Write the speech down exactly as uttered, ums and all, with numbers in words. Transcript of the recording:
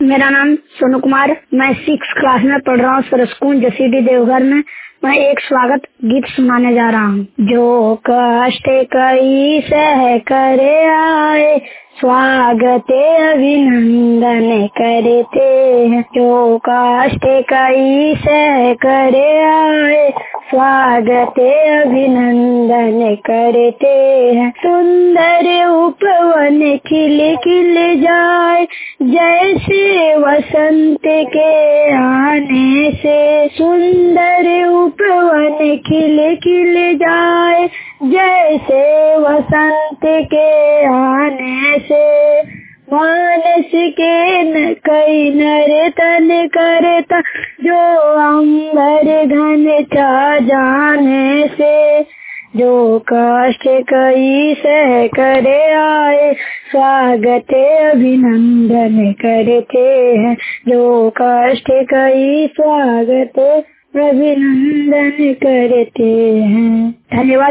मेरा नाम सोनू कुमार, मैं सिक्स क्लास में पढ़ रहा हूँ सरस्कूल जसीडी देवघर में। मैं एक स्वागत गीत सुनाने जा रहा हूँ। जो कष्ट कई सह करे आए, स्वागत अभिनंदन करते हैं। जो कष्ट कई सह करे आए, स्वागत अभिनंदन करते हैं। सुंदर उपवन खिल खिल जाए, जैसे वसंत के आने से। सुंदर उपवन खिल खिल जाए, जैसे वसंत के आने से। मानस के न कई नर्तन करता, जो अंबर घन छा जाने से। जो कष्ट कई सह करे आए, स्वागत अभिनंदन करते हैं। जो कष्ट कई स्वागत अभिनंदन करते हैं। धन्यवाद।